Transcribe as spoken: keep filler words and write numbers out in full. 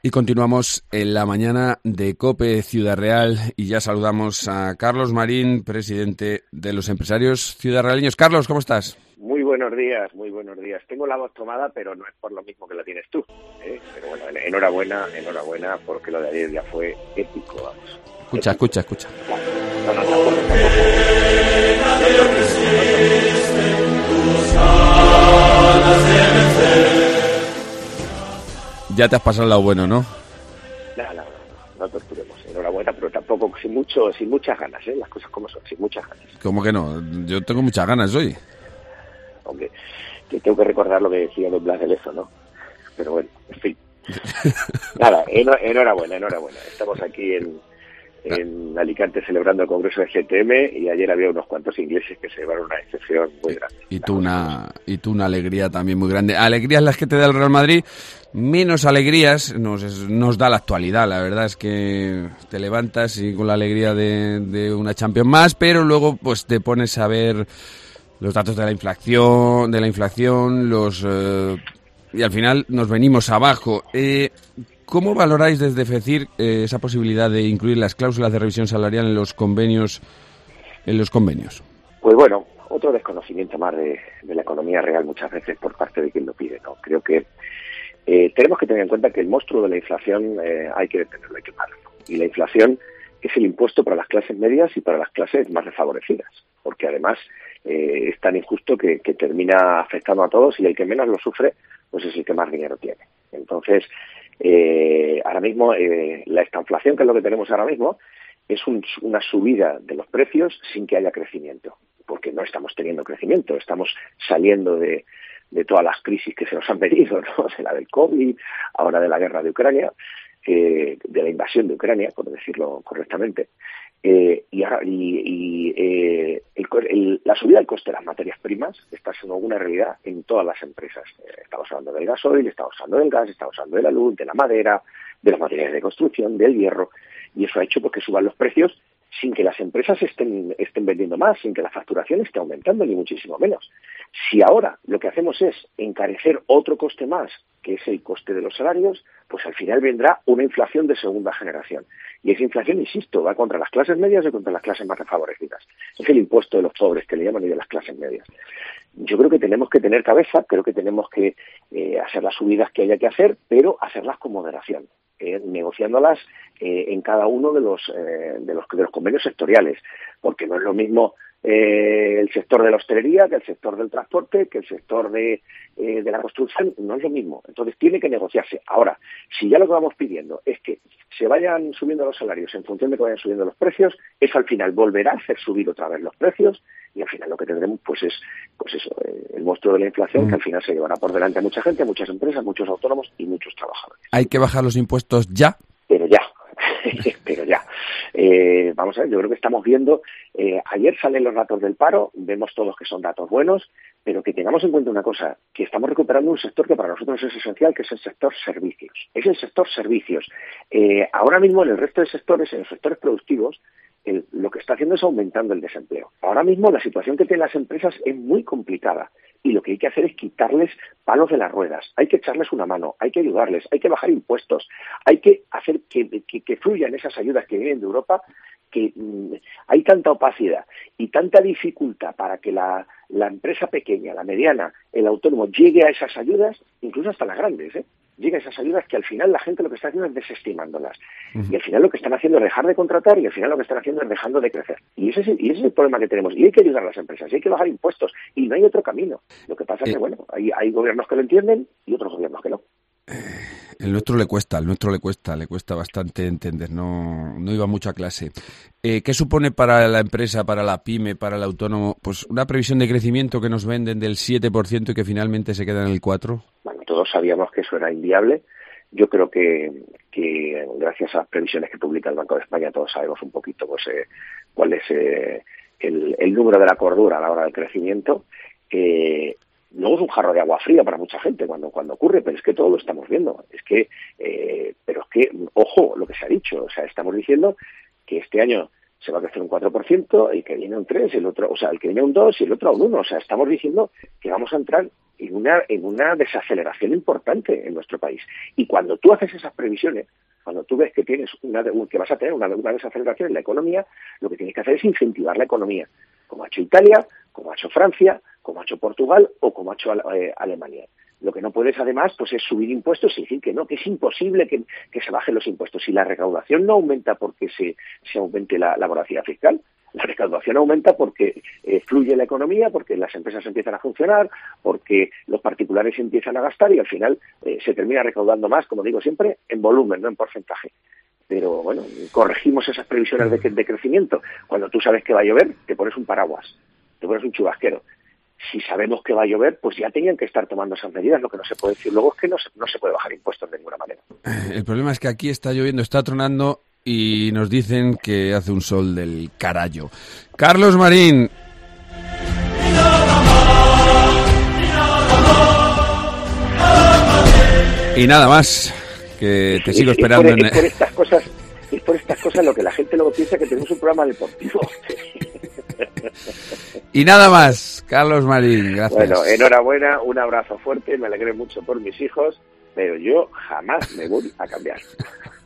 Y continuamos en la mañana de COPE Ciudad Real y ya saludamos a Carlos Marín, presidente de los empresarios ciudadrealeños. Carlos, ¿cómo estás? Muy buenos días, muy buenos días. Tengo la voz tomada, pero no es por lo mismo que la tienes tú, ¿eh? Pero bueno, enhorabuena, enhorabuena, porque lo de ayer ya fue épico, vamos. Escucha, épico. escucha, escucha. No, no, tampoco, tampoco. Ya te has pasado el lado bueno, ¿no? No, no, no, no torturemos. Enhorabuena, pero tampoco sin mucho, sin muchas ganas, ¿eh? Las cosas como son, sin muchas ganas. ¿Cómo que no? Yo tengo muchas ganas hoy. Hombre, que tengo que recordar lo que decía Don Blas de Lezo, ¿no? Pero bueno, en fin. Nada, enhorabuena, enhorabuena. Estamos aquí en, en Alicante celebrando el Congreso de G T M y ayer había unos cuantos ingleses que se llevaron una excepción muy grande. Y tú una, y tú una alegría también muy grande. Alegrías las que te da el Real Madrid, menos alegrías nos, nos da la actualidad. La verdad es que te levantas y con la alegría de, de una Champions más, pero luego pues te pones a ver los datos de la inflación, de la inflación, los eh, y al final nos venimos abajo. Eh, ¿Cómo valoráis desde FECIR eh, esa posibilidad de incluir las cláusulas de revisión salarial en los convenios, en los convenios? Pues bueno, otro desconocimiento más de, de la economía real muchas veces por parte de quien lo pide, ¿no? Creo que eh, tenemos que tener en cuenta que el monstruo de la inflación eh, hay que detenerlo, hay que pararlo. Y la inflación es el impuesto para las clases medias y para las clases más desfavorecidas, porque además eh, es tan injusto que, que termina afectando a todos y el que menos lo sufre pues es el que más dinero tiene. Entonces, eh, ahora mismo eh, la estanflación, que es lo que tenemos ahora mismo, es un, una subida de los precios sin que haya crecimiento, porque no estamos teniendo crecimiento, estamos saliendo de, de todas las crisis que se nos han venido, ¿no? De la del COVID, ahora de la guerra de Ucrania, eh, de la invasión de Ucrania, por decirlo correctamente, eh, y, y, y eh, el, el, la subida del coste de las materias primas está siendo una realidad en todas las empresas. Eh, estamos hablando del gasoil, estamos hablando del gas, estamos hablando de la luz, de la madera, de los materiales de construcción, del hierro, y eso ha hecho pues, que suban los precios sin que las empresas estén, estén vendiendo más, sin que la facturación esté aumentando, ni muchísimo menos. Si ahora lo que hacemos es encarecer otro coste más, que es el coste de los salarios, pues al final vendrá una inflación de segunda generación. Y esa inflación, insisto, va contra las clases medias y contra las clases más desfavorecidas. Es el impuesto de los pobres, que le llaman, y de las clases medias. Yo creo que tenemos que tener cabeza, creo que tenemos que eh, hacer las subidas que haya que hacer, pero hacerlas con moderación. Eh, negociándolas eh, en cada uno de los, eh, de los de los convenios sectoriales, porque no es lo mismo eh, el sector de la hostelería que el sector del transporte, que el sector de, eh, de la construcción, no es lo mismo. Entonces tiene que negociarse. Ahora, si ya lo que vamos pidiendo es que se vayan subiendo los salarios en función de que vayan subiendo los precios, eso al final volverá a hacer subir otra vez los precios y al final lo que tendremos pues es pues eso, eh, el monstruo de la inflación, mm. que al final se llevará por delante a mucha gente, a muchas empresas, muchos autónomos y muchos trabajadores. Hay que bajar los impuestos ya. Pero ya, pero ya. Eh, vamos a ver, yo creo que estamos viendo, eh, ayer salen los datos del paro, vemos todos que son datos buenos, pero que tengamos en cuenta una cosa, que estamos recuperando un sector que para nosotros es esencial, que es el sector servicios. Es el sector servicios. Eh, ahora mismo en el resto de sectores, en los sectores productivos, el, lo que está haciendo es aumentando el desempleo. Ahora mismo la situación que tienen las empresas es muy complicada y lo que hay que hacer es quitarles palos de las ruedas, hay que echarles una mano, hay que ayudarles, hay que bajar impuestos, hay que hacer que, que, que fluyan esas ayudas que vienen de Europa, que mmm, hay tanta opacidad y tanta dificultad para que la, la empresa pequeña, la mediana, el autónomo llegue a esas ayudas, incluso hasta las grandes, ¿eh? Llega a esas ayudas que al final la gente lo que está haciendo es desestimándolas. Uh-huh. Y al final lo que están haciendo es dejar de contratar y al final lo que están haciendo es dejando de crecer. Y ese es el, y ese es el problema que tenemos. Y hay que ayudar a las empresas, y hay que bajar impuestos. Y no hay otro camino. Lo que pasa es que, bueno, hay, hay gobiernos que lo entienden y otros gobiernos que no. El nuestro le cuesta, el nuestro le cuesta, le cuesta bastante entender, no, no iba mucho a clase. Eh, ¿Qué supone para la empresa, para la pyme, para el autónomo, pues una previsión de crecimiento que nos venden del siete por ciento y que finalmente se queda en el cuatro por ciento? Bueno, todos sabíamos que eso era inviable. Yo creo que, que gracias a las previsiones que publica el Banco de España todos sabemos un poquito pues eh, cuál es eh, el, el número de la cordura a la hora del crecimiento. Eh, Luego es un jarro de agua fría para mucha gente cuando cuando ocurre, pero es que todo lo estamos viendo. Es que, eh, pero es que, ojo, lo que se ha dicho, o sea, estamos diciendo que este año se va a crecer un cuatro por ciento, el que viene un tres, el otro, o sea, el que viene un dos y el otro un uno. O sea, estamos diciendo que vamos a entrar en una, en una desaceleración importante en nuestro país. Y cuando tú haces esas previsiones, cuando tú ves que tienes una, que vas a tener una, una desaceleración en la economía, lo que tienes que hacer es incentivar la economía, como ha hecho Italia, como ha hecho Francia, como ha hecho Portugal o como ha hecho eh, Alemania. Lo que no puedes, además, pues es subir impuestos y decir que no, que es imposible que, que se bajen los impuestos. Si la recaudación no aumenta porque se, se aumente la, la voracidad fiscal, la recaudación aumenta porque eh, fluye la economía, porque las empresas empiezan a funcionar, porque los particulares empiezan a gastar y al final eh, se termina recaudando más, como digo siempre, en volumen, no en porcentaje. Pero bueno, corregimos esas previsiones de, de crecimiento. Cuando tú sabes que va a llover, te pones un paraguas, te pones un chubasquero. Si sabemos que va a llover, pues ya tenían que estar tomando esas medidas. Lo que no se puede decir luego es que no se, no se puede bajar impuestos de ninguna manera. El problema es que aquí está lloviendo, está tronando y nos dicen que hace un sol del carallo. Carlos Marín. Y nada más, que te sigo es, esperando. Es por, en... es por estas cosas, es por estas cosas lo que la gente luego piensa que tenemos un programa deportivo. Y nada más, Carlos Marín, gracias. Bueno, enhorabuena, un abrazo fuerte, me alegré mucho por mis hijos, pero yo jamás me voy a cambiar.